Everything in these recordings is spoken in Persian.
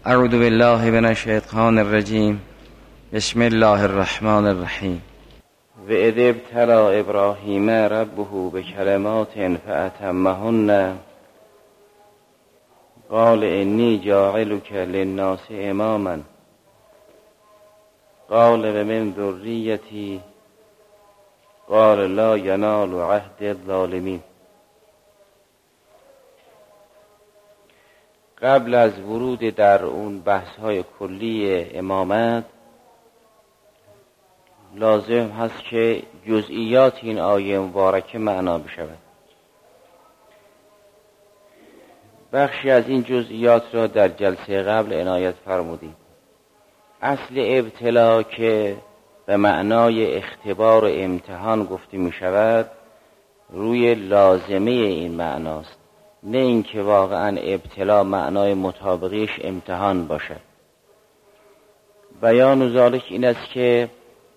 اعوذ بالله من الشیطان الرجیم. بسم الله الرحمن الرحیم. و اذ ابتلی ابراهیم ربه بکلمات فاتمهن قال انی جاعلک للناس اماما قال و من ذریتی قال لا ینال عهد الظالمین. قبل از ورود در اون بحث‌های کلی امامت لازم هست که جزئیات این آیه مبارکه معنا بشود. بخشی از این جزئیات را در جلسه قبل عنایت فرمودیم. اصل ابتلا که به معنای اختبار و امتحان گفته می شود روی لازمه این معناست، نه اینکه واقعا ابتلا معنای مطابقیش امتحان باشد. بیان ذالک این است که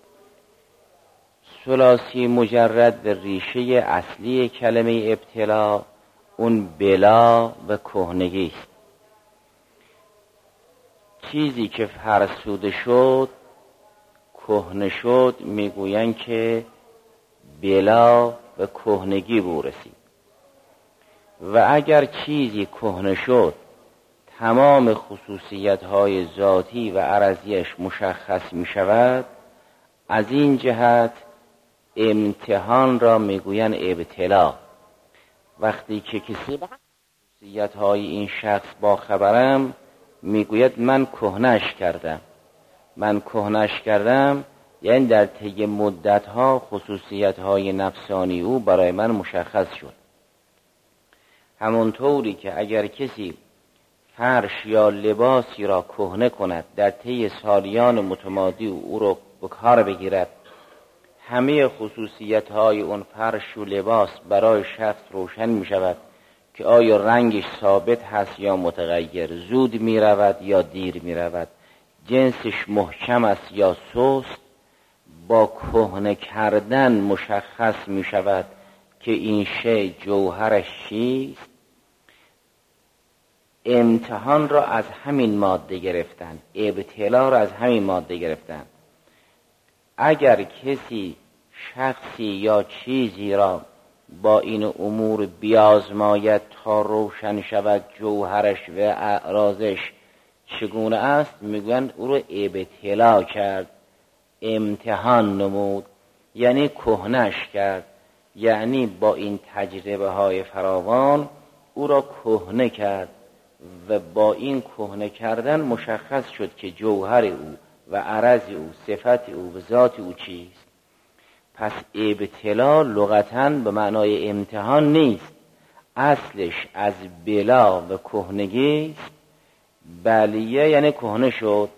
ثلاثی مجرد و ریشه اصلی کلمه ابتلا اون بلا و کهنگی است. چیزی که فرسوده شد کهنه شد میگویند که بلا و کهنگی بورسید، و اگر چیزی کهنه شد تمام خصوصیت‌های ذاتی و عرضیش مشخص می شود، از این جهت امتحان را میگویند ابتلا. وقتی که کسی خصوصیت‌های این شخص با خبرم میگوید من کهنش کردم، من کهنش کردم، یعنی در طی مدت‌ها خصوصیت‌های نفسانی او برای من مشخص شد. همونطوری که اگر کسی فرش یا لباسی را کهنه کند، در طی سالیان متمادی او را به کار بگیرد، همه خصوصیت‌های اون فرش و لباس برای شخص روشن می شود که آیا رنگش ثابت هست یا متغیر، زود می رود یا دیر می رود، جنسش محکم است یا سست. با کهنه کردن مشخص می شود که این شی جوهرش چیست. امتحان را از همین ماده گرفتن، ابتلا را از همین ماده گرفتن. اگر کسی شخصی یا چیزی را با این امور بیازماید تا روشن شود جوهرش و اعراضش چگونه است، میگویند او را ابتلا کرد، امتحان نمود، یعنی کهنش کرد، یعنی با این تجربه های فراوان او را کهنه کرد و با این کهنه کردن مشخص شد که جوهر او و عرض او، صفت او و ذات او چیست. پس ابتلا لغتاً به معنای امتحان نیست، اصلش از بلا و کهنگی است. بلیه یعنی کهنه شد،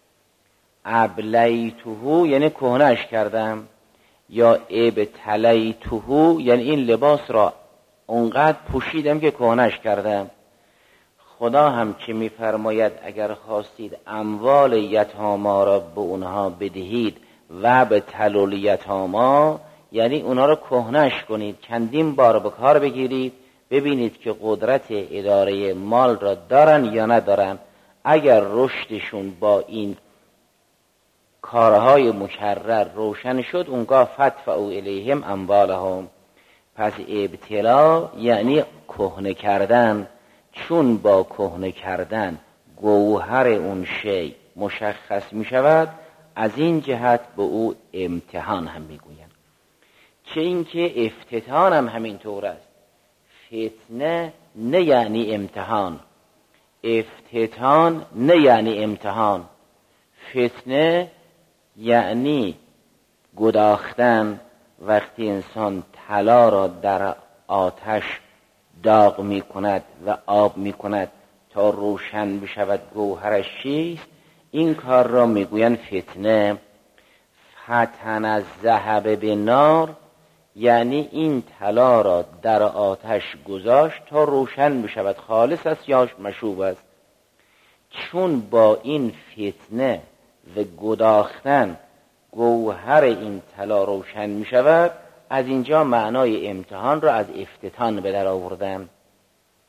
ابلیته یعنی کهنهش کردم، یا ابتلیته یعنی این لباس را اونقدر پوشیدم که کهنهش کردم. خدا هم که می‌فرماید اگر خواستید اموال یتاما را به اونها بدهید و به تلول یتاما، یعنی اونها را کهنهش کنید، چندین بار به کار بگیرید، ببینید که قدرت اداره مال را دارن یا ندارن. اگر رشدشون با این کارهای مکرر روشن شد، اونگاه فدفعوا الیهم اموالهم. پس ابتلا یعنی کهنه کردن. چون با کهنه کردن گوهر اون شی مشخص می شود، از این جهت به او امتحان هم می گویند. چه اینکه افتتان هم همینطور است. فتنه نه یعنی امتحان، افتتان نه یعنی امتحان. فتنه یعنی گداختن. وقتی انسان طلا را در آتش داغ می کند و آب می کند تا روشن بشود گوهرش چیست، این کار را می گویند فتنه. فتن از ذهب به نار یعنی این طلا را در آتش گذاشت تا روشن بشود، خالص است یا مشوب است. چون با این فتنه و گداختن گوهر این طلا روشن می شود، از اینجا معنای امتحان را از افتتان به در آوردن.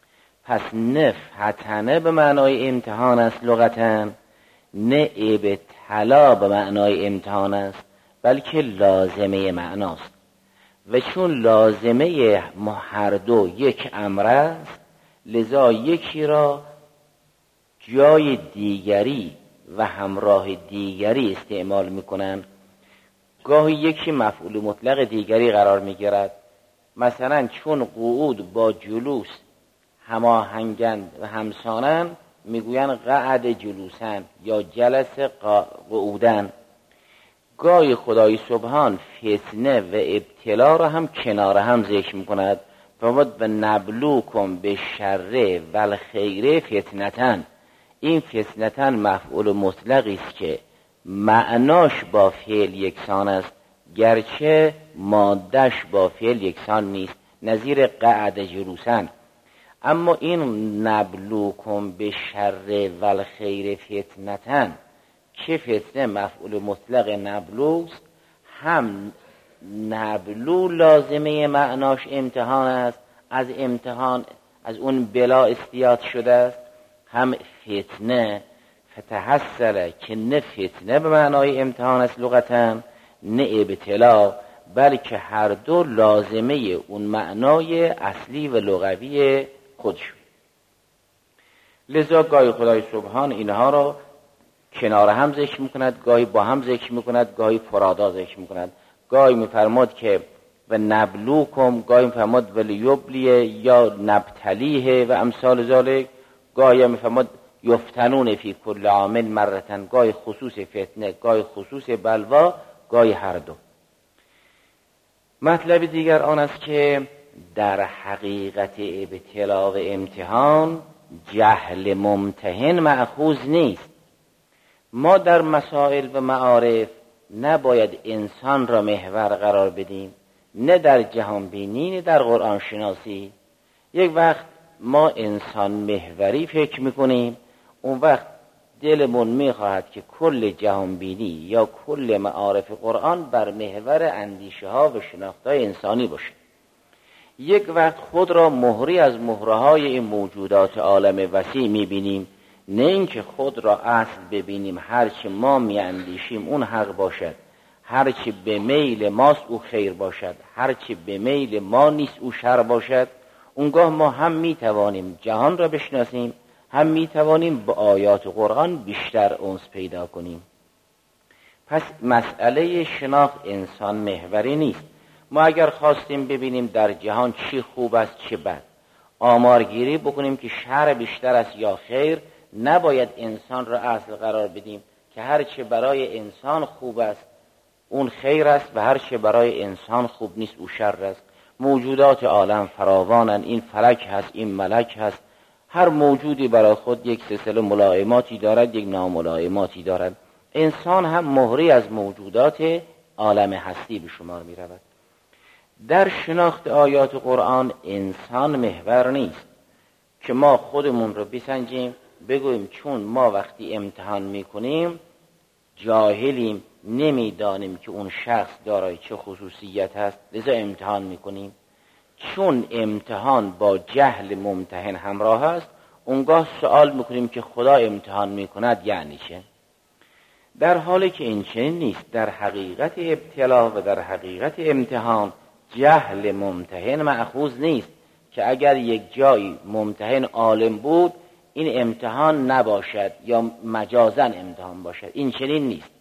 پس نه فتنه به معنای امتحان است لغتاً، نه ابتلا به معنای امتحان است، بلکه لازمه معناست. و چون لازمه هر دو یک امر است، لذا یکی را جای دیگری و همراه دیگری استعمال میکنن. گاهی یکی مفعول مطلق دیگری قرار میگیرد. مثلا چون قعود با جلوس هماهنگند و همسانند، میگوین قعد جلوسن یا جلس قعودن. گاهی خدای سبحان فتنه و ابتلا را هم کنار هم ذکر میکند. فرمود و نبلوکم به شر و الخیر فتنتن. این فتنتن مفعول مطلقی است که معناش با فعل یکسان است، گرچه مادش با فعل یکسان نیست، نظیر قعد جلوسن. اما این نبلوکم به شر و الخیر فتنتن، چه فتنه مفعول مطلق نبلوست، هم نبلو لازمه معناش امتحان است، از امتحان از اون بلا استیاد شده است، هم فتنه فتحصل که نه فتنه به معنای امتحان است لغتاً، نه ابتلا، بلکه هر دو لازمه اون معنای اصلی و لغوی خودشون. لذا گاهی خدای سبحان اینها را کنار هم ذکر میکند، گاهی با هم ذکر میکند، گاهی فرادا ذکر میکند. گاهی میفرماد که و نبلوکم، گاهی میفرماد و لیبلیه یا نبتلیه و امثال ذالک، گاهی میفرماد یفتنون فی کل عامل مرتن، گاهی خصوص فتنه، گاهی خصوص بلوا، گاهی هر دو. مطلب دیگر آن است که در حقیقت ابتلا و امتحان جهل ممتحن مأخوذ نیست. ما در مسائل و معارف نباید انسان را محور قرار بدیم، نه در جهان بینی نه در قرآن شناسی. یک وقت ما انسان محوری فکر میکنیم، اون وقت دلمون میخواهد که کل جهان بینی یا کل معارف قرآن بر محور اندیشه ها و شناخت های انسانی باشه. یک وقت خود را مهری از مهرهای این موجودات عالم وسیع میبینیم، نه اینکه خود را اصل ببینیم هرچی ما میاندیشیم اون حق باشد، هرچی به میل ماست او خیر باشد، هرچی به میل ما نیست او شر باشد. اونگاه ما هم میتوانیم جهان را بشناسیم، هم میتوانیم با آیات قرآن بیشتر انس پیدا کنیم. پس مسئله شناخت انسان محوری نیست. ما اگر خواستیم ببینیم در جهان چی خوب است چه بد، آمارگیری بکنیم که شر بیشتر است یا خیر، نباید انسان را اصل قرار بدیم که هر چه برای انسان خوب است اون خیر است و هر چه برای انسان خوب نیست او شر است. موجودات عالم فراوانند، این فلک هست، این ملک هست، هر موجودی برای خود یک سلسله ملائماتی دارد، یک ناملائماتی دارد. انسان هم مهری از موجودات عالم هستی به شمار می رود. در شناخت آیات قرآن انسان محور نیست که ما خودمون رو بسنجیم بگوییم چون ما وقتی امتحان میکنیم جاهلیم، نمیدانیم که اون شخص دارای چه خصوصیت هست لذا امتحان میکنیم. چون امتحان با جهل ممتحن همراه است، اونگاه سوال میکنیم که خدا امتحان میکند یعنی چه؟ در حالی که این چنین نیست. در حقیقت ابتلا و در حقیقت امتحان جهل ممتحن مأخوذ نیست که اگر یک جایی ممتحن عالم بود این امتحان نباشد یا مجازاً امتحان باشد. این چنین نیست.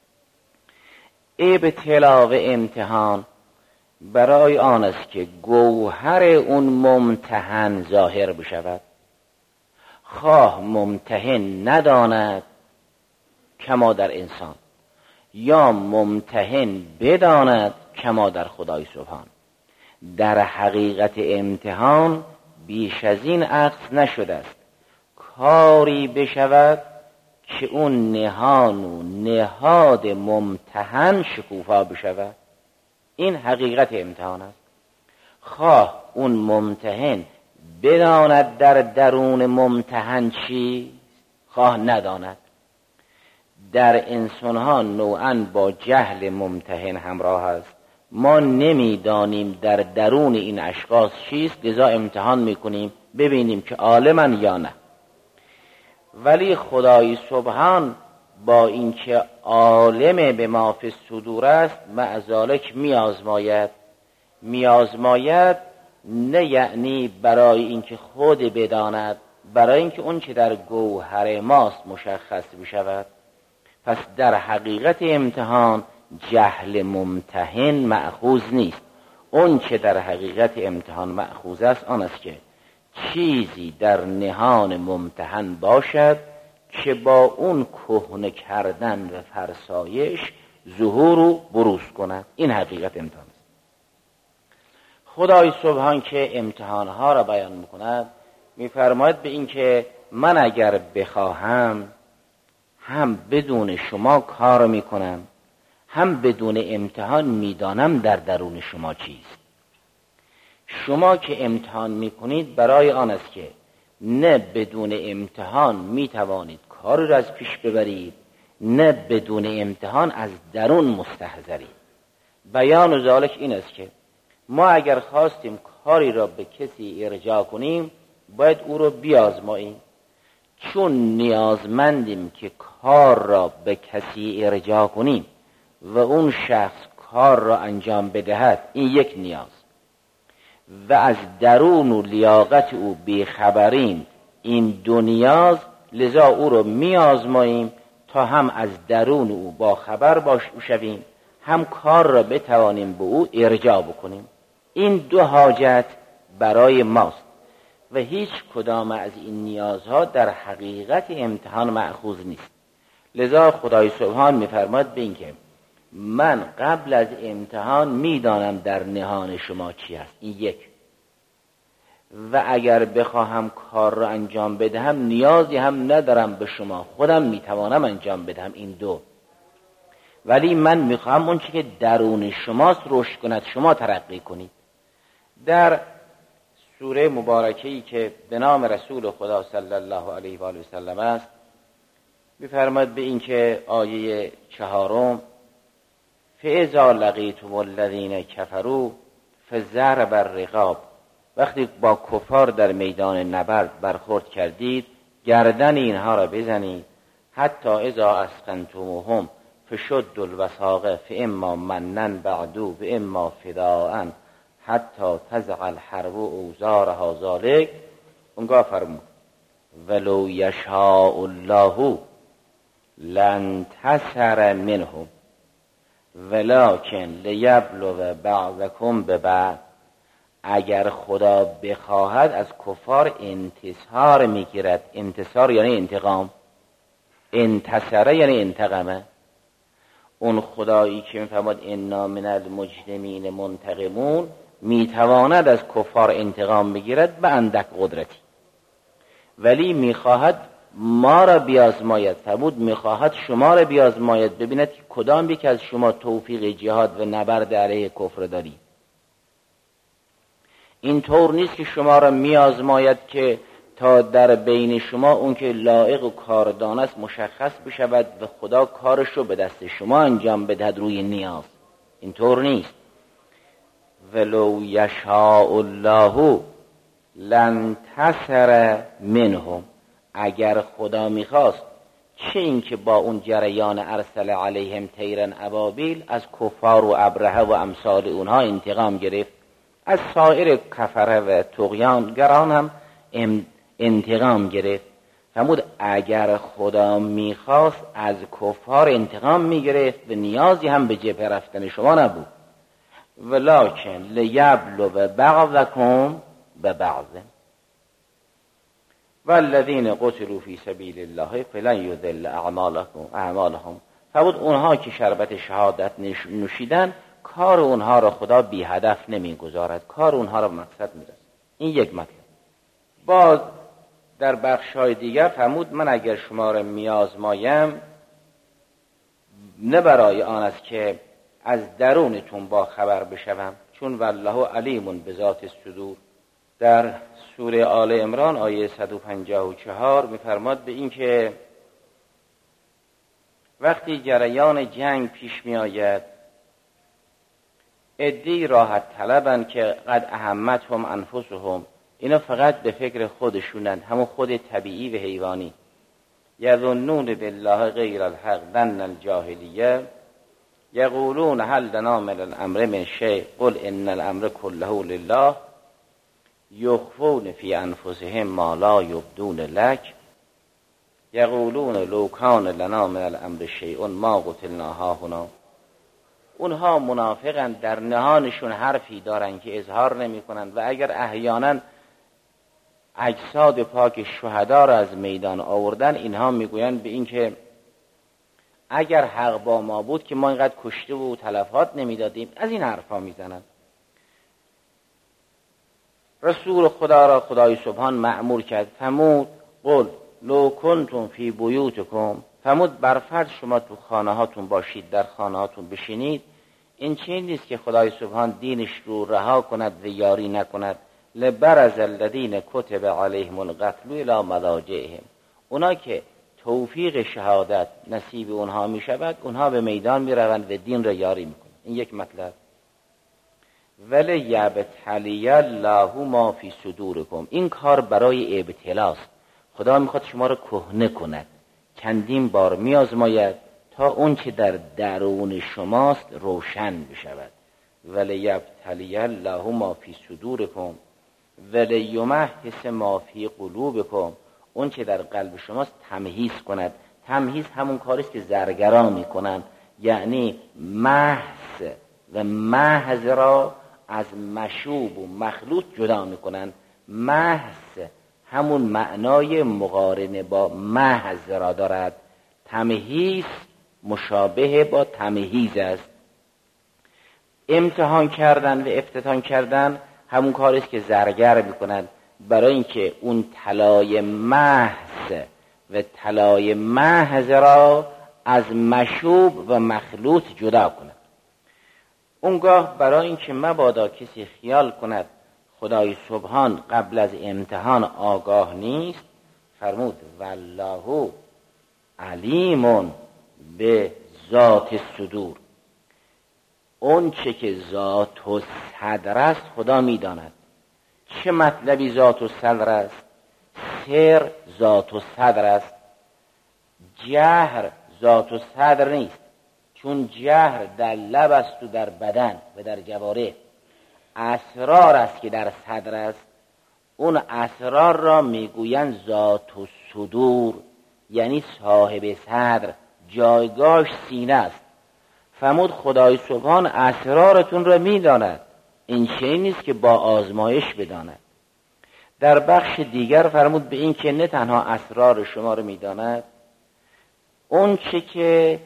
ابتلا و امتحان برای آن است که گوهر اون ممتحن ظاهر بشود، خواه ممتحن نداند کما در انسان یا ممتحن بداند کما در خدای سبحان. در حقیقت امتحان بیش از این عکس نشده است کاری بشود که اون نهان و نهاد ممتحن شکوفا بشود. این حقیقت امتحان است. خواه اون ممتحن بداند در درون ممتحن چی، خواه نداند. در انسان ها نوعاً با جهل ممتحن همراه است ما نمیدانیم در درون این اشخاص چیست، لذا امتحان میکنیم ببینیم که عالمن یا نه. ولی خدای سبحان با اینکه عالم به ما فی الصدور است، مع ذالک میازماید نه یعنی برای اینکه خود بداند، برای اینکه اون که در گوهر ماست مشخص بشود. پس در حقیقت امتحان جهل ممتحن مأخوذ نیست. اون که در حقیقت امتحان مأخوذ است آن است که چیزی در نهان ممتحن باشد که با اون کهنه کردن و فرسایش ظهور و بروز کند. این حقیقت امتحان است. خدای سبحان که امتحانها را بیان میکند میفرماید به این که من اگر بخواهم هم بدون شما کار میکنم، هم بدون امتحان میدانم در درون شما چیست. شما که امتحان میکنید برای آن است که نه بدون امتحان میتوانید کاری را از پیش ببرید، نه بدون امتحان از درون مستحضرید. بیان ذالک این است که ما اگر خواستیم کاری را به کسی ارجاع کنیم باید او را بیازماییم. چون نیازمندیم که کار را به کسی ارجاع کنیم و اون شخص کار را انجام بدهد، این یک نیاز، و از درون و لیاقت او بیخبریم، این دو نیاز، لذا او را میازماییم تا هم از درون او با خبر شویم، هم کار را بتوانیم به او ارجاع بکنیم. این دو حاجت برای ماست و هیچ کدام از این نیازها در حقیقت امتحان مأخوذ نیست. لذا خدای سبحان میفرماید به این که من قبل از امتحان میدانم در نهان شما چی هست، این یک، و اگر بخواهم کار را انجام بدهم نیازی هم ندارم به شما، خودم میتوانم انجام بدهم، این دو. ولی من میخواهم اون چی که درون شماست رشد کند، شما ترقی کنید. در سوره مبارکه‌ای که به نام رسول خدا صلی الله علیه و آله و سلم است می‌فرماید به این که آیه 4: فاذا لقیتم الذین کفروا فضرب الرقاب، وقتی با کفار در میدان نبرد برخورد کردید گردن اینها را بزنید. حتی اذا اسخنتموهم فشدوا الوثاق فاما منن بعد و اما فداء حتی تضع الحرب اوزارها ذلک. اونگاه فرمود ولو یشاء الله لانتصر منهم ولکن لیبلو بعضکم ببعض. اگر خدا بخواهد از کفار انتصار میگیرد. انتصار یعنی انتقام، انتصره یعنی انتقامه. اون خدایی که میفرماد انا من المجرمین منتقمون میتواند از کفار انتقام بگیرد به اندک قدرتی، ولی میخواهد ما را بیازماید. فرمود میخواهد شما را بیازماید، ببیند که کدام یک از شما توفیق جهاد و نبرد علیه کفر داری. این طور نیست که شما را میازماید که تا در بین شما اون که لایق و کاردان است مشخص بشود و خدا کارش رو به دست شما انجام بدهد روی نیاز. این طور نیست. ولو یشاء الله لانتصر منهم. اگر خدا میخواست، چه این که با اون جریان ارسل علیهم طیرا ابابیل از کفار و ابرهه و امثال اونها انتقام گرفت، از سایر کفره و طغیانگران هم انتقام گرفت. فرمود اگر خدا میخواست از کفار انتقام میگرفت و نیازی هم به جبهه رفتن شما نبود. ولکن لیبلو بعضکم ببعض والذین قتلوا فی سبیل الله فلن یضل اعمالهم. فرمود اونها که شربت شهادت نوشیدن کار اونها را خدا بی هدف نمیگذارد، کار اونها را به مقصد میرسد. این یک مطلب. باز در بخشای دیگر فرمود من اگر شما را میازمایم نه برای آن است که از درونتون با خبر بشوم، چون والله علیم بذات الصدور. در سوره آل عمران آیه 154 میفرماد به این که وقتی جریان جنگ پیش می آید عده‌ای راحت طلبن که قد اهمتهم انفسهم، اینا فقط به فکر خودشونن، همون خود طبیعی و حیوانی. یظنون بالله غیر الحق ظن الجاهلیه یقولون هل لنا من الامر من شیء قل ان الامر كله لله یخفون فی انفسهم ما لا یبدون لک یقولون لو کان لنا من الامر شیء ما قتلنا هاهنا. اونها منافقن، در نهانشون حرفی دارن که اظهار نمی کنن و اگر احیانا اجساد پاک شهدا را از میدان آوردن، اینها میگویند به این که اگر حق با ما بود که ما اینقدر کشته و تلفات نمیدادیم. از این حرفا میزنن. رسول خدا را خدای سبحان مأمور کرد فرمود قل لو کنتم فی بیوتکم، فرمود برفرض شما تو خانه هاتون باشید، در خانه هاتون بشینید، این چیزی نیست که خدای سبحان دینش رو رها کند و یاری نکند. لبرز الذین کتب علیهم القتل الی مضاجعهم، اونا که توفیق شهادت نصیب اونها می شود، اونها به میدان می روند و دین را یاری می کنند. این یک مطلب. ولی یبتلی الله ما فی صدورکم، این کار برای ابتلاست. خدا میخواد شما را کهنه کند، چندین بار می آزماید تا اون چه در درون شماست روشن بشود. ولی یبتلی الله ما فی صدورکم ولی یمحص ما فی قلوبکم، اون چه در قلب شماست تمحیص کند. تمحیص همون کاریست که زرگران میکنن، یعنی محض و محض را از مشوب و مخلوط جدا میکنن. محض همون معنای مقارنه با محض را دارد. تمحیص مشابه با تمحیز است. امتحان کردن و افتتان کردن همون کاریست که زرگر میکنن برای اینکه اون طلای محض و طلای محض را از مشوب و مخلوط جدا کند. اونگاه برای اینکه مبادا کسی خیال کند خدای سبحان قبل از امتحان آگاه نیست، فرمود والله علیم به ذات الصدور، اون چه که ذات و صدر است خدا میداند. چه مطلبی ذات و صدر است؟ سر ذات و صدر است، جهر ذات و صدر نیست، چون جهر در لب است و در بدن و در جوارح. اسرار است که در صدر است، اون اسرار را میگویند ذات و صدور، یعنی صاحب صدر، جایگاهش سینه است. فرمود خدای سبحان اسرارتون را میداند، این چیزی نیست که با آزمایش بداند. در بخش دیگر فرمود به این که نه تنها اسرار شما را میداند، اون چه که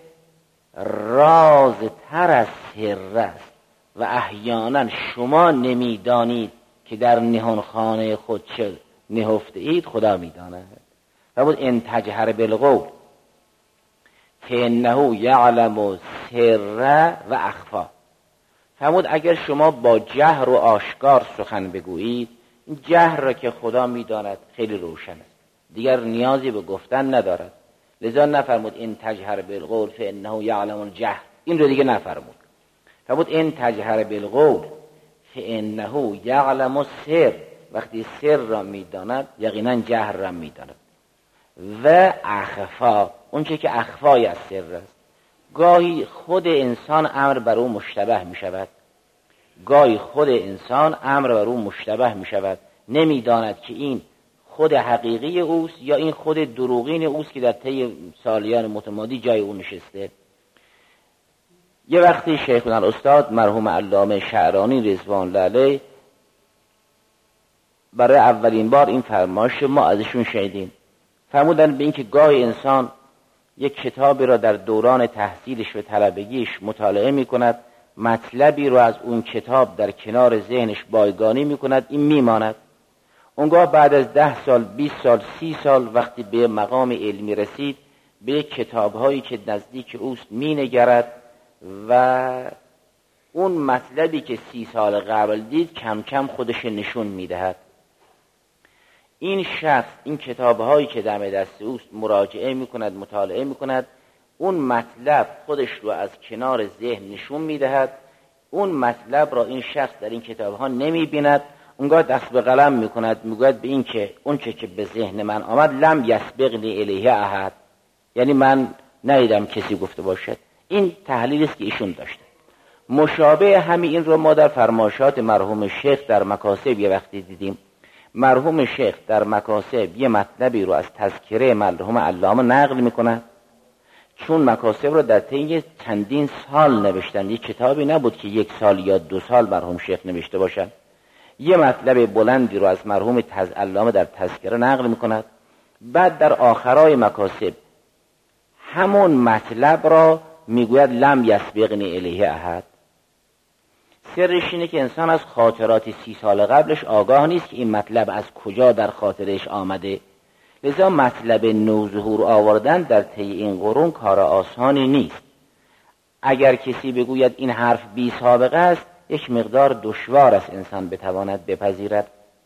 رازتر از سر است و احیانا شما نمیدانید که در نهانخانه خود چه نهفته اید، خدا میداند. فرمود ان تجهر بالقول فانه یعلم سر و اخفا. فرمود اگر شما با جهر و آشکار سخن بگویید، این جهر را که خدا میداند خیلی روشن است، دیگر نیازی به گفتن ندارد. لذا نفرمود این تجهر بالقول فانه یعلم الجهر، این رو دیگه نفرمود. فرمود این تجهر بالقول فانه یعلم السر، وقتی سر را میداند یقینا جهر را میداند. و اخفا، اون چه که اخفای از سر است. گاهی خود انسان امر بر او مشتبه می شود، گاهی خود انسان امر بر او مشتبه می شود، نمیداند که این خود حقیقی اوست یا این خود دروغین اوست که در طی سالیان متمادی جای او نشسته. یه وقتی شیخنا الاستاد مرحوم علامه شعرانی رضوان الله علیه برای اولین بار این فرمایش ما ازشون شنیدیم. فرمودن به این که گاهی انسان یک کتابی را در دوران تحصیلش و طلبگیش مطالعه می کند، مطلبی رو از اون کتاب در کنار ذهنش بایگانی می کند، این می ماند. اونگاه بعد از 10 سال 20 سال 30 سال وقتی به مقام علمی رسید، به کتابهایی که نزدیک اوست می نگرد و اون مطلبی که 30 سال قبل دید کم کم خودش نشون می دهد. این شخص این کتابهایی که دم دست اوست مراجعه می کند، مطالعه می کند، اون مطلب خودش رو از کنار ذهن نشون می دهد. اون مطلب را این شخص در این کتاب ها نمی بیند، اونگاه دست به قلم می کند، میگوید به این که اون چه که به ذهن من آمد لم یسبقنی الیه احد، یعنی من ندیدم کسی گفته باشد. این تحلیلی است که ایشون داشته. مشابه همین این رو ما در فرمایشات مرحوم شیخ در مکاسب یه وقتی دیدیم. مرحوم شیخ در مکاسب یه مطلبی رو از تذکره مرحوم علامه نقل میکنه، چون مکاسب رو در طی چندین سال نوشتن، یک کتابی نبود که 1 سال یا 2 سال مرحوم شیخ نوشته باشن. یه مطلب بلندی رو از مرحوم علامه در تذکره نقل میکند، بعد در آخرای مکاسب همون مطلب را میگوید لم یسبقنی الیه احد. سرش اینه که انسان از خاطرات 30 سال قبلش آگاه نیست که این مطلب از کجا در خاطرش آمده، لذا مطلب نوظهور آوردن در طی این قرون کار آسانی نیست. اگر کسی بگوید این حرف بی سابقه است، یک مقدار دشوار است انسان بتواند بپذیرد.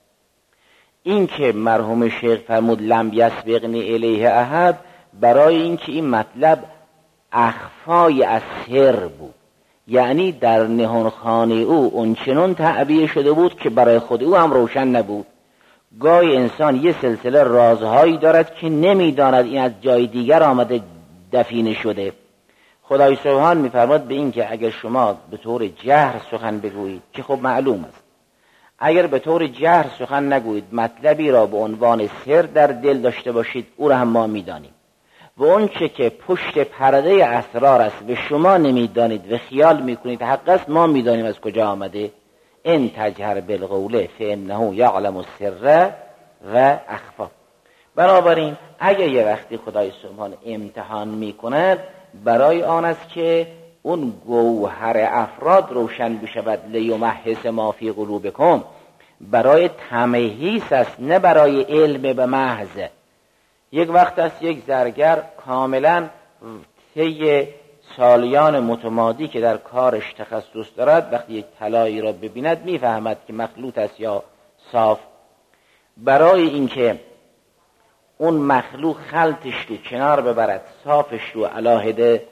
این که مرحوم شیخ فرمود لم یسبقنی الیه احد، برای اینکه این مطلب اخفای از سر بود، یعنی در نهانخانه او اونچنان تعبیه شده بود که برای خود او هم روشن نبود. گاهی انسان یه سلسله رازهایی دارد که نمیداند این از جای دیگر آمده دفینه شده. خدای سبحان میفرماد به این که اگر شما به طور جهر سخن بگویید، که خب معلوم است، اگر به طور جهر سخن نگویید، مطلبی را به عنوان سر در دل داشته باشید، او را هم ما میدانیم. و اون چه که پشت پرده اسرار است و شما نمیدانید و خیال میکنید حق است، ما میدانیم از کجا آمده. ان تجهر بالقول فانه یعلم السر و اخفا. بنابراین اگه یه وقتی خدای سبحان امتحان میکند، برای آن است که اون گوهر افراد روشن بشود، لیمحص ما فی قلوبکم، برای تمحیص است، نه برای علم به محض. یک وقت است یک زرگر کاملا طی سالیان متمادی که در کارش تخصص دارد، وقتی یک طلایی را ببیند میفهمد که مخلوط است یا صاف. برای اینکه اون مخلوط خلطش رو کنار ببرد، صافش رو علاهده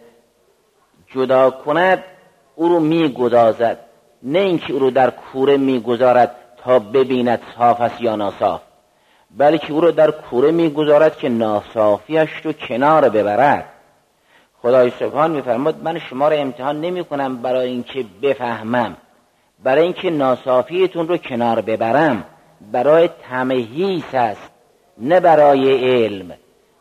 جدا کند، او رو میگدازد، نه اینکه او رو در کوره میگذارد تا ببیند صاف است یا ناصاف، بلکه او رو در کوره میگذارد که ناصافیش رو کنار ببرد. خدای سبحان میفرماد من شما رو امتحان نمی کنم برای اینکه بفهمم، برای اینکه ناصافیتون رو کنار ببرم، برای تمحیص است، نه برای علم.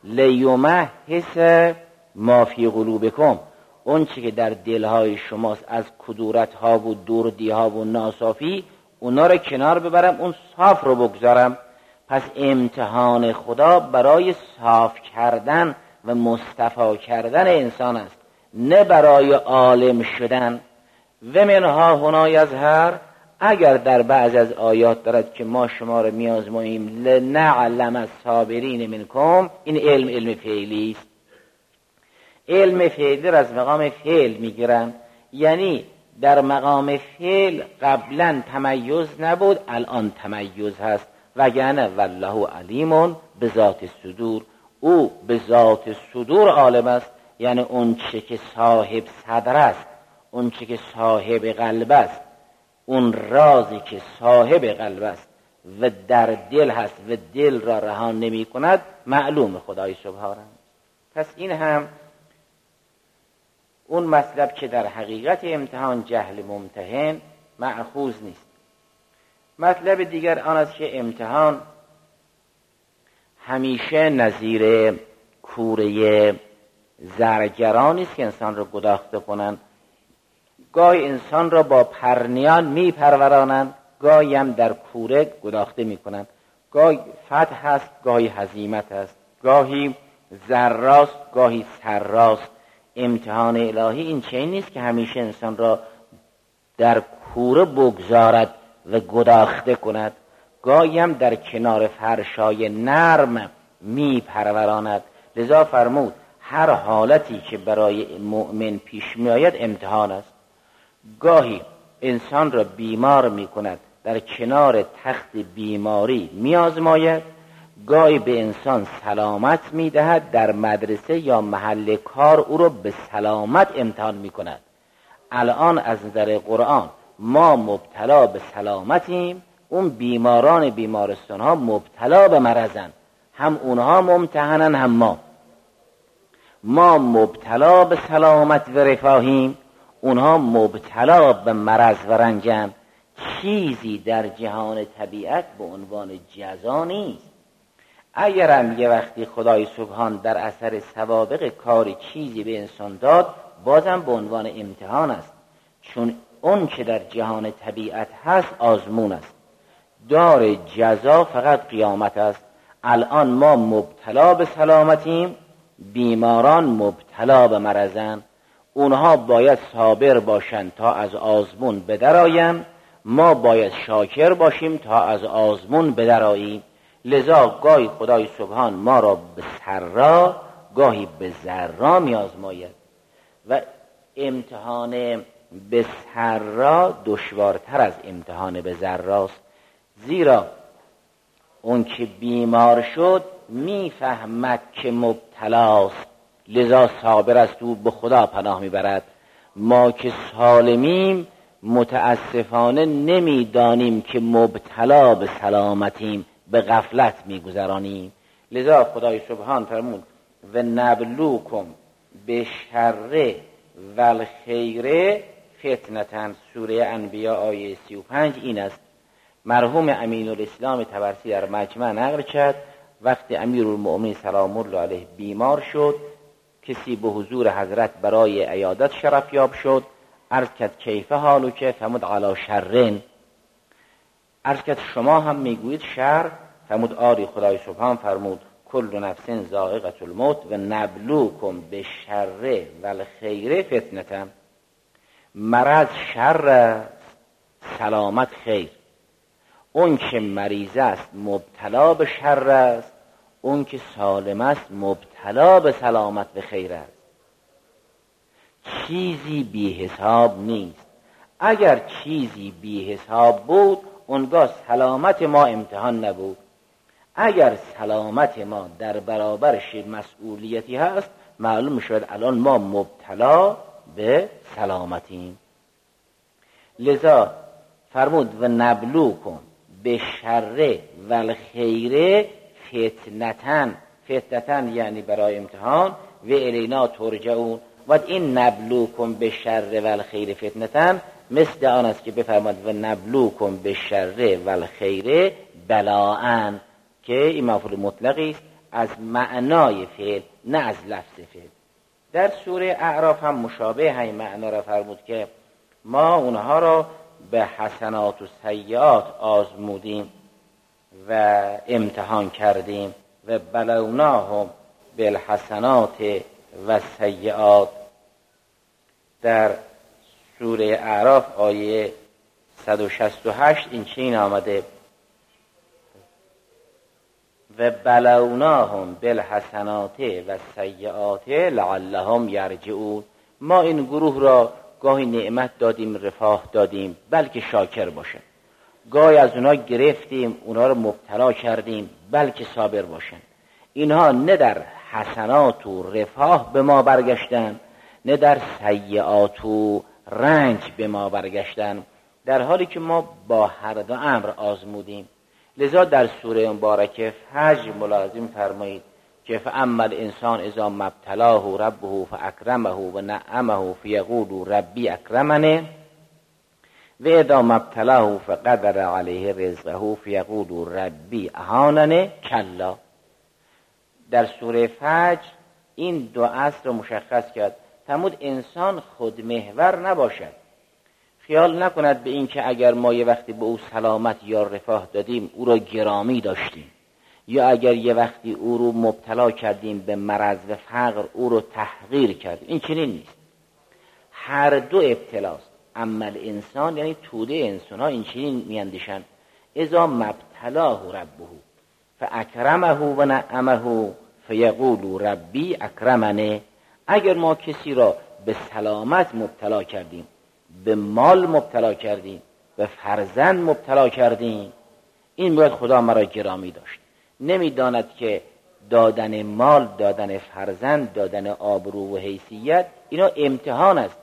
لیمحص ما فی قلوبکم، اون چی که در دلهای شماست از کدورت ها و دردی ها و ناصافی، اونا رو کنار ببرم، اون صاف رو بگذارم. پس امتحان خدا برای صاف کردن و مصطفی کردن انسان است، نه برای عالم شدن. و منها هنا یظهر، اگر در بعض از آیات دارد که ما شما رو میازماییم لنعلم الصابرین منکم، این علم فعلی است. علم فعلی را از مقام فعل میگیرن، یعنی در مقام فعل قبلا تمیز نبود، الان تمیز هست. وگرنه والله علیم بذات الصدور، او به ذات صدور عالم است، یعنی اون چه که صاحب صدر است، اون چه که صاحب قلب است، اون رازی که صاحب قلب است و در دل هست و دل را رها نمی کند، معلوم خدای سبحانه. پس این هم اون مطلب که در حقیقت امتحان جهل ممتحن مأخوذ نیست. مطلب دیگر آن است که امتحان همیشه نظیر کوره زرگرانی است که انسان را گداخته کنند. گاهی انسان را با پرنیان می پرورانند، گاهی هم در کوره گداخته می کنند. گاهی فتح است، گاهی هزیمت است، گاهی ذراست، گاهی سراست. امتحان الهی این چنین نیست که همیشه انسان را در کوره بگذارد و گداخته کند، گاهی هم در کنار فرشای نرم می پروراند. لذا فرمود هر حالتی که برای مؤمن پیش می آید امتحان است. گاهی انسان را بیمار می کند، در کنار تخت بیماری می آزماید، گاهی به انسان سلامت می دهد، در مدرسه یا محل کار او را به سلامت امتحان می کند. الان از نظر قرآن ما مبتلا به سلامتیم، اون بیماران بیمارستان ها مبتلا به مرضن، هم اونها ممتحنن هم ما مبتلا به سلامت و رفاهیم، اونها مبتلا به مرض و رنجن. چیزی در جهان طبیعت به عنوان جزا نیست. اگرم یه وقتی خدای سبحان در اثر سوابق کار چیزی به انسان داد، بازم به عنوان امتحان است، چون اون که در جهان طبیعت هست آزمون است. دار جزا فقط قیامت است. الان ما مبتلا به سلامتیم، بیماران مبتلا به مرضن. اونها باید صابر باشند تا از آزمون بدرآیند، ما باید شاکر باشیم تا از آزمون بدرآییم. لذا گاهی خدای سبحان ما را به سرا گاهی به ضرا می‌آزماید و امتحان به سرا دشوارتر از امتحان به ضراست، زیرا اون که بیمار شد میفهمد که مبتلاست، لذا صابر است و به خدا پناه میبرد. ما که سالمیم متاسفانه نمیدانیم که مبتلا به سلامتیم، به غفلت میگذرانیم. لذا خدای سبحان فرمود و نبلوکم به شر و الخیر فتنة. سوره انبیاء آیه 35 این است. مرحوم امین الاسلام طبرسی در مجمع نقل کرد وقتی امیرالمؤمنین سلام الله علیه بیمار شد، کسی به حضور حضرت برای عیادت شرف یاب شد، عرض کرد کیف حالو که فرمود علی شرن. عرض کرد شما هم میگویید شر؟ فرمود آری. خدای سبحان فرمود کل نفس ذائقة الموت و نبلوکم به شر و الخیر فتنة. مرض شر است، سلامت خیر. اون که مریض است مبتلا به شر است، اون که سالم است مبتلا به سلامت و خیر است. چیزی بی حساب نیست. اگر چیزی بی حساب بود اونگاه سلامت ما امتحان نبود. اگر سلامت ما در برابرش مسئولیتی هست، معلوم شد الان ما مبتلا به سلامتیم. لذا فرمود و نبلوکم به شر و الخیر فتنة. فتنة یعنی برای امتحان. و الینا ترجعون. و این نبلوکم به شر و الخیر فتنة مثل آن است که بفرماد و نبلوکم به شر و الخیر بلاء، که این مفعول مطلقی است از معنای فعل نه از لفظ فعل. در سوره اعراف هم مشابه همین معنا را فرمود که ما اونها را به حسنات و سیئات آزمودیم و امتحان کردیم و بلوناهم بالحسنات و سیئات. در سوره اعراف آیه 168 این چنین آمده و بلوناهم بالحسنات و سیئات لعلهم یرجعون. ما این گروه را گاهی نعمت دادیم، رفاه دادیم بلکه شاکر باشن، گاهی از اونها گرفتیم، اونها رو مبتلا کردیم بلکه صابر باشن. اینها نه در حسنات و رفاه به ما برگشتن، نه در سیئات و رنج به ما برگشتن، در حالی که ما با هر دو امر آزمودیم. لذا در سوره مبارکه فجر ملازم فرمایید که فاما الانسان اذا ما ابتلاه ربه فاکرمه و نعمه فیقول ربی اکرمن و اذا ما ابتلاه فقدر علیه رزقه فیقول ربی اهانن کلا. در سوره فجر این دو اصل رو مشخص کرد. فرمود انسان خودمحور نباشد، خیال نکند به این که اگر ما یه وقتی به او سلامت یا رفاه دادیم او را گرامی داشتیم، یا اگر یه وقتی او رو مبتلا کردیم به مرض و فقر او رو تحقیر کردیم. این چنین نیست، هر دو ابتلاست. اما الانسان یعنی توده انسان ها این چنین میاندیشند اذا مبتلاه ربه فاکرمه و نعمه فیقول ربی اکرمنه. اگر ما کسی را به سلامت مبتلا کردیم، به مال مبتلا کردیم، به فرزند مبتلا کردیم، این باید خدا مرا گرامی داشت. نمیداند که دادن مال، دادن فرزند، دادن آبرو و حیثیت اینا امتحان است.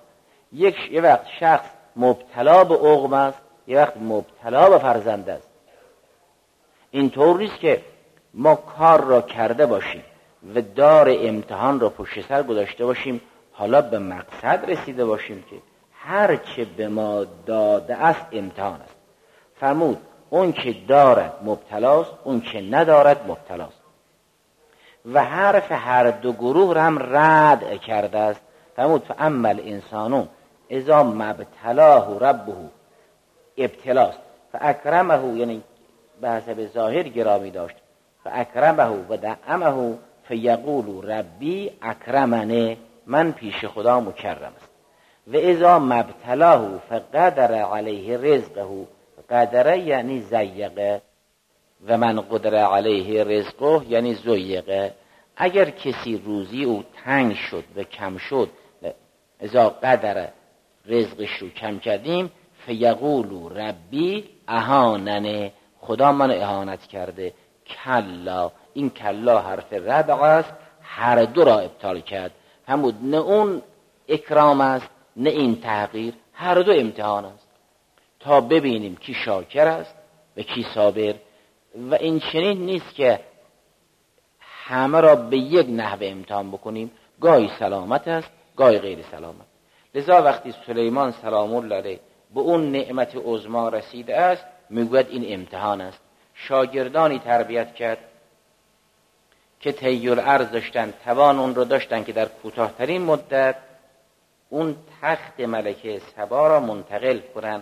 یه وقت شخص مبتلا به عقم است، یه وقت مبتلا به فرزند است. اینطور نیست که ما کار را کرده باشیم و دار امتحان را پشت سر گذاشته باشیم حالا به مقصد رسیده باشیم، که هر چه به ما داده است امتحان است. فرمود اون که دارد مبتلاست، اون که ندارد مبتلاست. و حرف هر دو گروه را هم رد کرده است. فرمود فاما الانسان اذا مبتلاه ربه، ابتلاست، فاکرمه یعنی به حسب ظاهر گرامی داشت، فاکرمه و دعمه فیقول ربی اکرمنه، من پیش خدا مکرم است. و اذا مبتلاه فقدر علیه رزقه، قدره یعنی زیقه، و من قدر علیه رزقه یعنی زیقه. اگر کسی روزی او تنگ شد و کم شد، اذا قدر رزقش رو کم کردیم، فیقول ربی اهاننه، خدا من اهانت کرده. کلا، این کلا حرف ربع است، هر دو را ابطال کرد. همون نه اون اکرام است نه این تحقیر، هر دو امتحان است تا ببینیم کی شاکر است و کی صابر. و این چنین نیست که همه را به یک نحو امتحان بکنیم، گاهی سلامت است گاهی غیر سلامت. لذا وقتی سلیمان سلام الله علیه به اون نعمت عظما رسیده است، میگوید این امتحان است. شاگردانی تربیت کرد که طی الارض داشتن، توان اون رو داشتن که در کوتاه‌ترین مدت اون تخت ملکه سبا را منتقل کنن.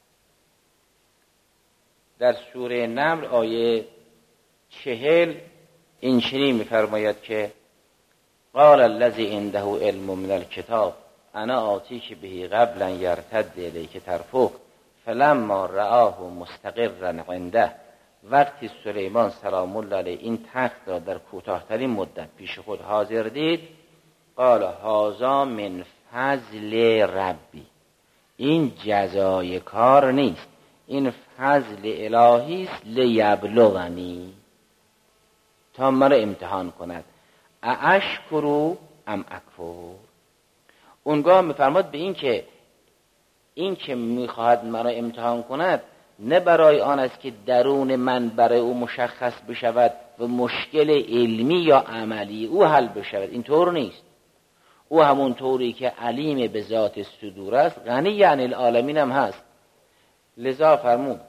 در سوره نمل آیه 40 این چنین می‌فرماید که قال الذی عنده علم من الکتاب انا آتیک به قبل یرتد الیک طرفک فلما رآه مستقرا عنده. وقتی سلیمان سلام الله علیه این تخت را در کوتاه‌ترین مدت پیش خود حاضر دید، قال هذا من فضل ربی، این جزای کار نیست، این فضل الهی است، لیبلونی، تا مرا امتحان کند، اشکرو ام اکفر. اونگاه میفرماد به این که میخواهد مرا امتحان کند نه برای آن است که درون من برای او مشخص بشود و مشکل علمی یا عملی او حل بشود، اینطور نیست. او همون طوری که علیم به ذات صدور است غنی عن العالمین هم هست. لذا فرمود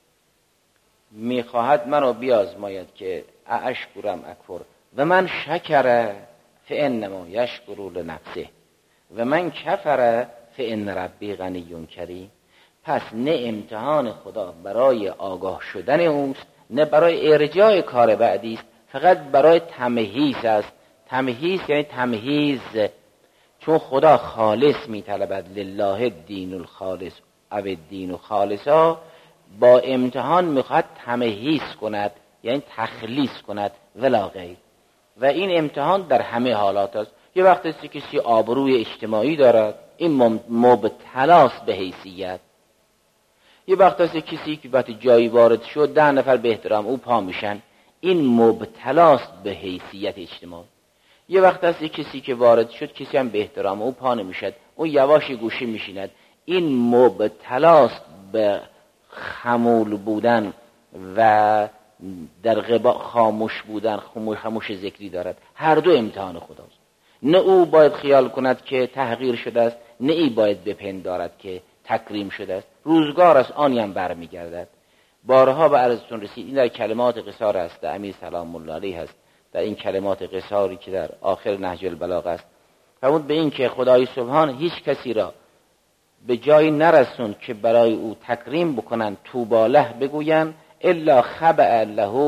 میخواهد منو بیازماید که اشکرم اکفر و من شکر فانما یشکر لنفسه و من کفر فان ربی غنی کریم. پس نه امتحان خدا برای آگاه شدن اوست نه برای ارجاع کار بعدی است، فقط برای تمهیز است. تمهیز یعنی تمهیز، چون خدا خالص میطلبد، لله الدین الخالص او الدین خالصا، با امتحان میخواد تمهیز کند یعنی تخلیص کند ولا غیر. و این امتحان در همه حالات است. یه وقت است که کسی آبروی اجتماعی دارد، این مبتلاست به حیثیت. یه وقت است کسی که وقتی جایی وارد شد 10 نفر به احترام او پا میشن، این مبتلاست به حیثیت اجتماعی. یه وقت است کسی که وارد شد کسی هم به احترام او پا نمیشد، اون یواش گوشه میشیند، این مبتلاست به خمول بودن و در غیبا خاموش بودن، خاموش ذکری دارد. هر دو امتحان خداست. نه او باید خیال کند که تحقیر شده است، نه ای باید بپندارد که تکریم شده است. روزگار از آنی هم برمیگردد. بارها به عرضتون رسید، این در کلمات قصار است، امیر سلام الله علیه هست، در این کلمات قصاری که در آخر نهج البلاغه است. فرمود به این که خدای سبحان هیچ کسی را به جایی نرسون که برای او تکریم بکنن، توبا له بگوین، الا خبأ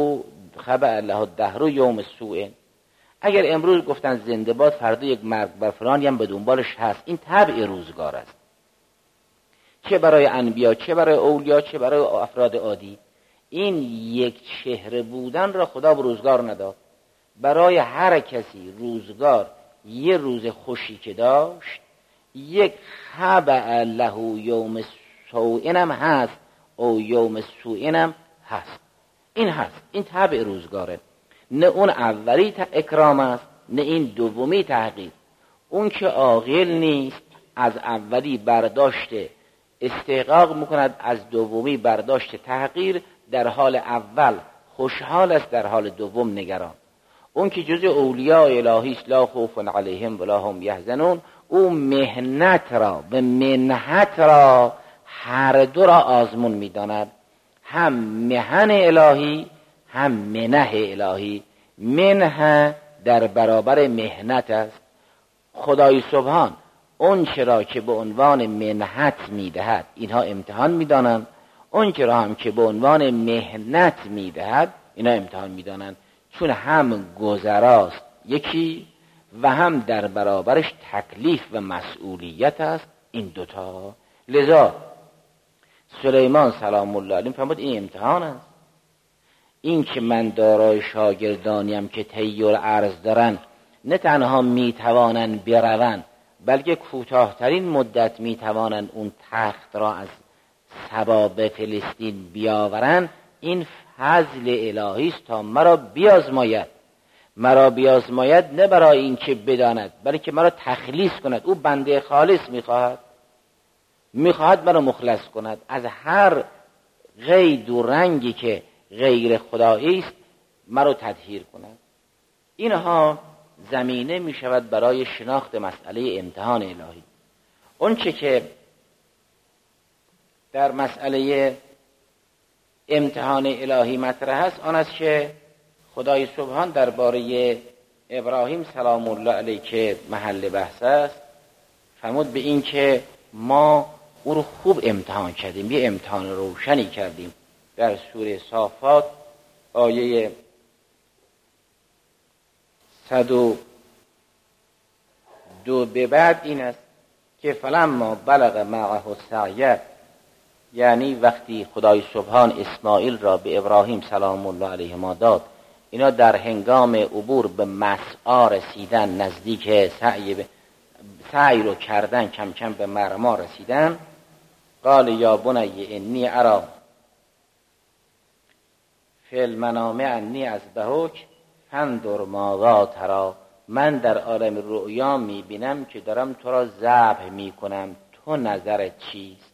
له الدهر یوم سوء. اگر امروز گفتن زنده باد، فردا یک مرگ بر فلانی هم به دنبالش هست. این طبع روزگار است، چه برای انبیا، چه برای اولیا، چه برای افراد عادی. این یک چهره بودن را خدا به روزگار نداد. برای هر کسی روزگار یه روز خوشی که داشت، یک خبأ له یوم سوء هم هست او یوم سوء هم هست. این هست، این طبع روزگاره. نه اون اولی اکرام است نه این دومی تحقیر. اون که عاقل نیست از اولی برداشت استحقاق میکند، از دومی برداشت تحقیر. در حال اول خوشحال است، در حال دوم نگران. اون که جزء اولیاء الهی است، لا خوف علیهم ولا هم یحزنون، او مهنت را و منحت را هر دو را آزمون میداند، هم محن الهی هم منح الهی. منح در برابر مهنت است. خدای سبحان اون چرا که به عنوان منحت میدهد اینها امتحان میدانند، اون چرا هم که به عنوان مهنت میدهد اینا امتحان میدانند، چون هم گذراست یکی و هم در برابرش تکلیف و مسئولیت است این دوتا. لذا سلیمان سلام الله علیه فرمود این امتحان است. این که من دارای شاگردانیم که طی الارض دارن، نه تنها میتوانند بروند بلکه کوتاهترین مدت میتوانند اون تخت را از سبا به فلسطین بیاورند. این فضل الهی است تا مرا بیازماید. مرا بیازماید نه برای این که بداند بلکه مرا تخلیص کند. او بنده خالص میخواهد مرا مخلص کند از هر قید و رنگی که غیر خدایی است، مرا تطهیر کند. اینها زمینه می شود برای شناخت مسئله امتحان الهی. اون چه که در مسئله امتحان الهی مطرح است آن است که خدای سبحان درباره ابراهیم سلام الله علیه که محل بحث است فرمود به این که ما او رو خوب امتحان کردیم، یه امتحان روشنی کردیم. در سوره صافات آیه 102 به بعد این است که فلما بلغ معه السعی، یعنی وقتی خدای سبحان اسماعیل را به ابراهیم سلام الله علیه ما داد، اینا در هنگام عبور به مسعی رسیدن، نزدیک سعی رو کردن، کم کم به مرما رسیدن. قال یا بنی انی ارا فی المنام انی اذبحک فانظر ماذا تری، من در عالم رؤیا میبینم که دارم تو را ذبح میکنم، تو نظرت چیست؟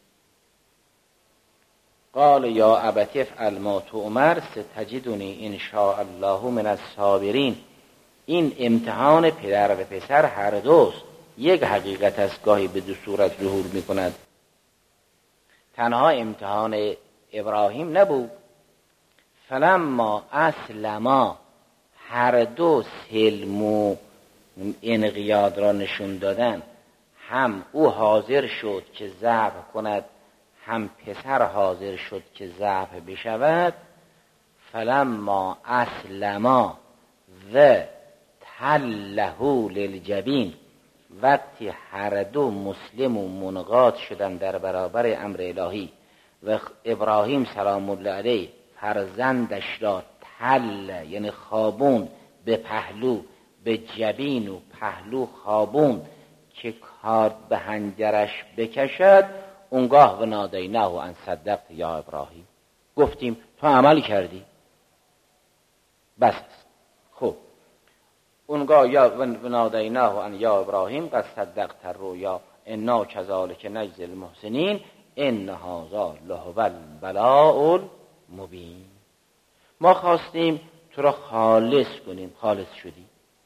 قال یا ابت افعل ما تؤمر ستجدنی ان شاء الله من الصابرین. این امتحان پدر و پسر هر دوست. یک حقیقت است گاهی به دو صورت ظهور میکند. تنها امتحان ابراهیم نبود، فلما اسلما هر دو سلم و انقیاد را نشون دادن، هم او حاضر شد که ذبح کند، هم پسر حاضر شد که ذبح بشود. فلما اسلما و تله للجبین، وقتی هر دو مسلم و منقاد شدن در برابر امر الهی و ابراهیم سلام الله علیه فرزندش را تل یعنی خوابون به پهلو، به جبین و پهلو خوابون که کار به حنجرش بکشد، اونگاه و نادیناه ان صدقت یا ابراهیم، گفتیم تو عمل کردی بس است. خب اونگاه یا و نادیناه ان یا ابراهیم قد صدقت الرؤیا انا کذالک نجزی المحسنین ان هذا لهو البلاء المبین. ما خواستیم تو را خالص کنیم، خالص شدی.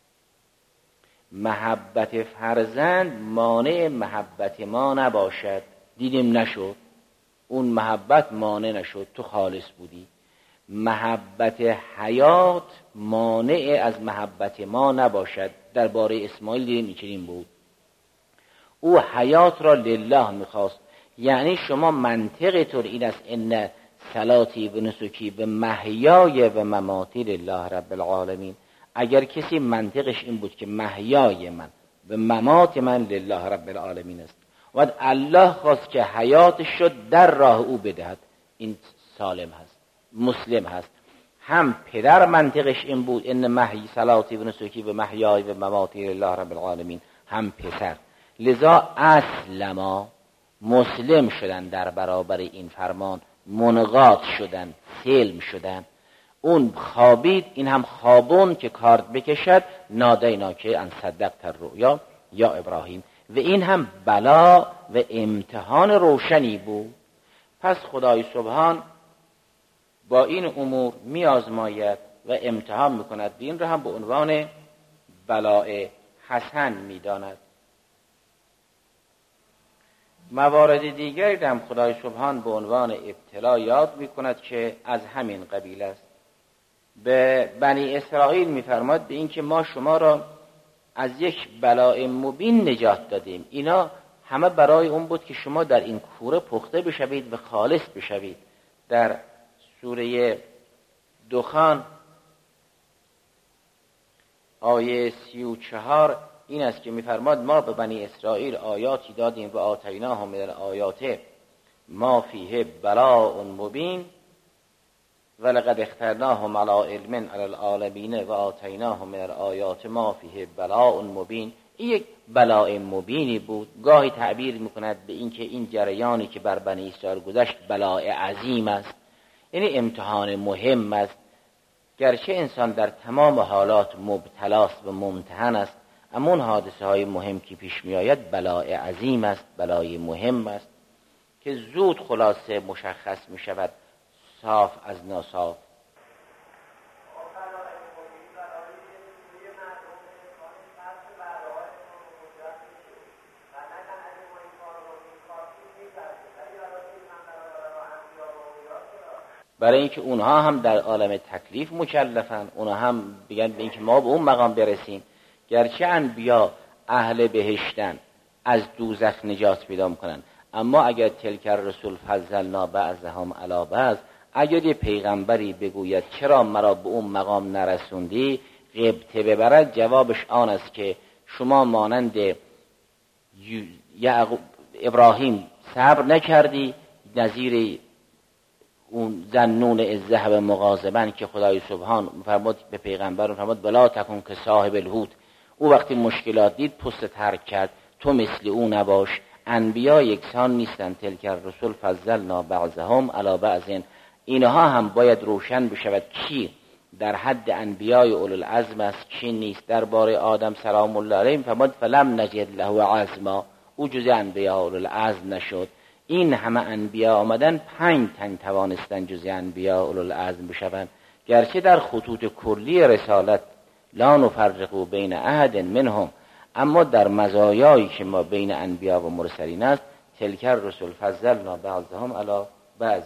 محبت فرزند مانع محبت ما نباشد، دیدیم نشد، اون محبت مانع نشد، تو خالص بودی. محبت حیات مانع از محبت ما نباشد، درباره اسماعیل دیدیم چنین بود، او حیات را لله میخواست. یعنی شما منطقتون این است ان صلاتی و نسکی به محیای و مماتی لله رب العالمین. اگر کسی منطقش این بود که محیای من و ممات من لله رب العالمین است و الله خواست که حیاتش شد در راه او بدهد، این سالم هست، مسلم هست. هم پدر منطقش این بود ان محی صلاتی و نسکی به محیای و مماتی لله رب العالمین، هم پسر. لذا اسلما مسلم شدن در برابر این فرمان، منقاد شدن، سلم شدن. اون خوابید، این هم خوابون که کارد بکشد، نادینا که ان صدقت الرؤیا یا ابراهیم. و این هم بلا و امتحان روشنی بود. پس خدای سبحان با این امور می آزماید و امتحان می کند. این را هم به عنوان بلاء حسن می داند. موارد دیگری هم خدای سبحان به عنوان ابتلا یاد می کند که از همین قبیل است. به بنی اسرائیل می فرماد به این که ما شما را از یک بلاء مبین نجات دادیم. اینا همه برای اون بود که شما در این کوره پخته بشوید و خالص بشوید. در سوره دخان آیه 34 این است که می‌فرماد ما به بنی اسرائیل آیاتی دادیم و آتیناهم من الآیات ما فیه بلاء مبین ولقد اخترناهم علی علم علی العالمین و آتیناهم من الآیات ما فیه بلاء مبین. این یک بلاء مبینی بود. گاهی تعبیر می‌کند به این که این جریانی که بر بنی اسرائیل گذشت بلاء عظیم است، یعنی امتحان مهم است. گرچه انسان در تمام حالات مبتلاست و ممتحن است، اما اون حادثه های مهم که پیش می آید بلاء عظیم است، بلای مهم است که زود خلاصه مشخص می شود صاف از ناصاف. برای اینکه اونها هم در عالم تکلیف مکلفن، اونها هم بگن به اینکه ما به اون مقام برسیم. گرچه انبیا اهل بهشتن، از دوزخ نجات پیدا میکنن، اما اگر تلک الرسول فضلنا بعضهم علی بعض، اگر یه پیغمبری بگوید چرا مرا به اون مقام نرسوندی، غبطه ببرد، جوابش آن است که شما مانند ابراهیم صبر نکردی، نظیر اون ذنون الذهب مغاضبا که خدای سبحان فرمود به پیغمبر، فرمود بلا تکن که صاحب الحوت، او وقتی مشکلات دید پست ترک کرد، تو مثل او نباش. انبیا یکسان نیستن. تلک الرسول فضلنا بعضهم علی بعض. اینها هم باید روشن بشود کی در حد انبیای اولوالعزم است، کی نیست. درباره آدم سلام الله علیه فرمود فلم نجد له عزما، او جز انبیا اولوالعزم نشد. این همه انبیا آمدن، 5 تن توانستن جز انبیا اولوالعزم بشوند. گرچه در خطوط کلی رسالت لا نفرق بین احد منهم، اما در مزایایی که ما بین انبیا و مرسلین است، تلک الرسل فضلنا بعضهم علی بعض.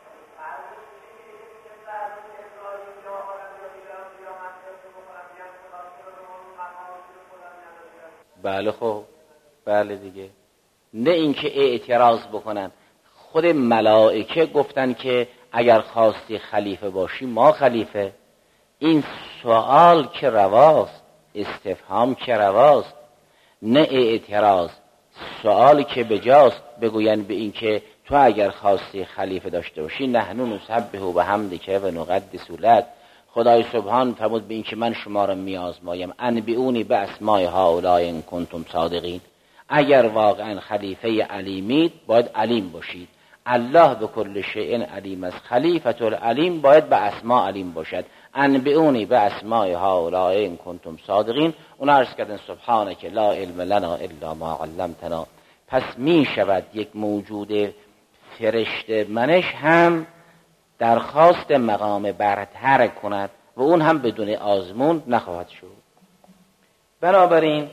بله خب، بله دیگه. نه اینکه اعتراض بکنن. خود ملائکه گفتن که اگر خواستی خلیفه باشی ما خلیفه. این سوال که رواست، استفهام که رواست، نه اعتراض. سوال که بجاست بگوین به این که تو اگر خواستی خلیفه داشته باشی نحن نسبح بحمدک و نقدس لک. خدای سبحان فرمود به این که من شما را میازمایم، انبئونی باسماء هؤلاء ان کنتم صادقین. اگر واقعا خلیفه علیمید باید علیم باشید. الله به کل شیء علیم است. خلیفة العلیم باید به اسماء علیم باشد. انبئونی باسماء هؤلاء ان کنتم صادقین. اون عرض کردن سبحانک لا علم لنا الا ما علمتنا. پس می شود یک موجود فرشته منش هم درخواست مقام برتر کند و اون هم بدون آزمون نخواهد شد. بنابراین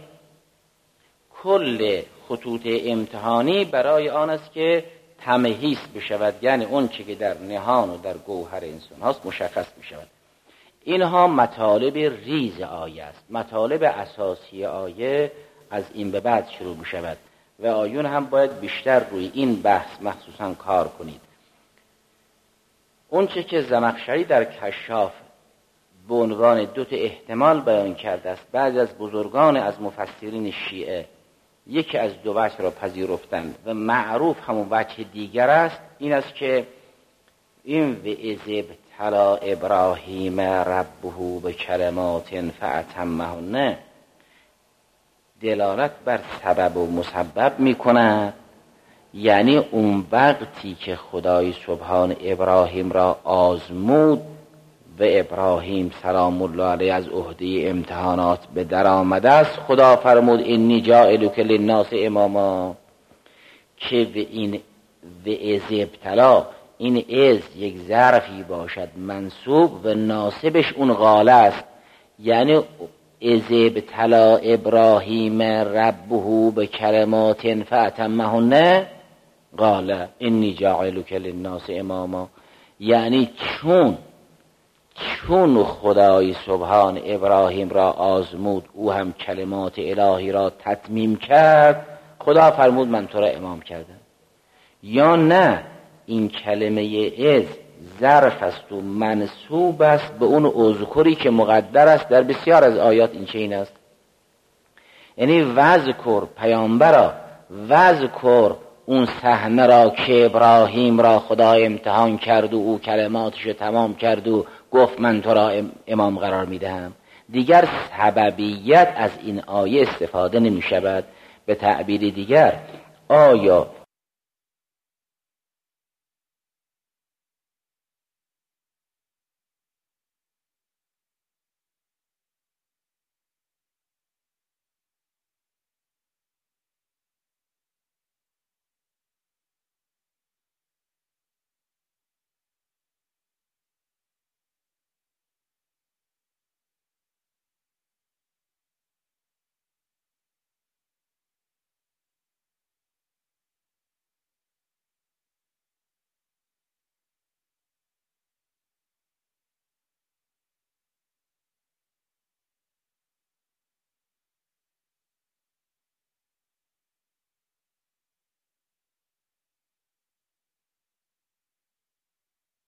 کل خطوط امتحانی برای آن است که تمهیز بشود، یعنی اون چی که در نهان و در گوهر انسان هاست مشخص بشود. اینها مطالب ریز آیه است. مطالب اساسی آیه از این به بعد شروع بشود و آیون هم باید بیشتر روی این بحث مخصوصا کار کنید. اون چی که زمخشری در کشاف به عنوان 2 احتمال بیان کرده است، بعضی از بزرگان از مفسرین شیعه یکی از 2 وجه را پذیرفتند و معروف همون وجه دیگر است. این است که این و اذ ابتلی ابراهیم ربه بکلمات فاتمهن دلالت بر سبب و مسبب می کند. یعنی اون وقتی که خدای سبحان ابراهیم را آزمود و ابراهیم سلام الله علیه از عهده امتحانات به در آمده است، خدا فرمود انی جاعلک للناس اماما، که و از ابتلا، این از یک ظرفی باشد منصوب و ناسبش اون قاله است، یعنی از ابتلا ابراهیم ربه به کلمات فاتمهن قال انی جاعلک للناس اماما، یعنی چون خدای سبحان ابراهیم را آزمود، او هم کلمات الهی را تتمیم کرد، خدا فرمود من تو را امام کردم. یا نه این کلمه از ظرف است و منصوب است به اون اذکری که مقدر است در بسیار از آیات. این چه این است؟ یعنی وذکر پیامبرا، وذکر اون صحنه را که ابراهیم را خدا امتحان کرد و او کلماتش تمام کرد و گفت من تو را امام قرار میدهم. دیگر سببیت از این آیه استفاده نمی شود. به تعبیر دیگر، آیا